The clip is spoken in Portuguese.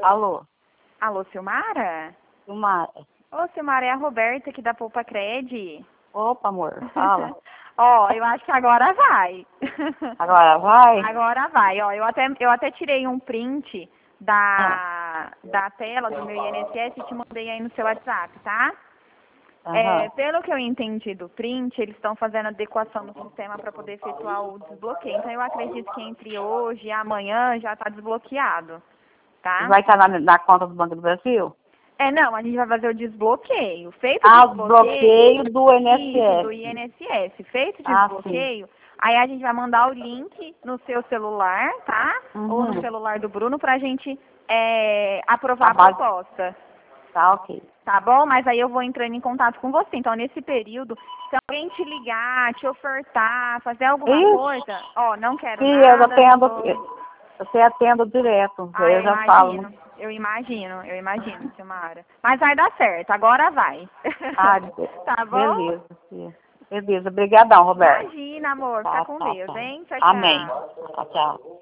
Alô, Alô, Silmara? Silmara. Ô, Silmara, é a Roberta aqui da Poupa Cred. Opa, amor, fala. Ó, eu acho que agora vai. Agora vai? Agora vai, ó. Eu até tirei um print da tela do meu INSS e te mandei aí no seu WhatsApp, tá? Aham. Pelo que eu entendi do print, eles estão fazendo adequação no sistema para poder efetuar o desbloqueio. Então, eu acredito que entre hoje e amanhã já está desbloqueado, tá? Vai estar na conta do Banco do Brasil? Não, a gente vai fazer o desbloqueio. Feito Ah, o o desbloqueio do isso, do INSS. INSS. Feito o Ah, desbloqueio, aí a gente vai mandar o link no seu celular, tá? Ou no Uhum. celular do Bruno pra gente aprovar A a base- proposta. Tá, ok. Tá bom? Mas aí eu vou entrando em contato com você. Então, nesse período, se alguém te ligar, te ofertar, fazer alguma Ixi, coisa, ó, não quero sim, eu nada, não atendo, tô... eu atendo direto. Ah, Eu eu já falo. imagino. Eu imagino, Silmara. Mas vai dar certo, agora vai. Ah, Tá bom? beleza, tia. Beleza, obrigadão, Roberto. Imagina, amor. Fica Tá, com tá, Deus, tá. hein? Tchau, Amém. tchau. Tchau, tchau.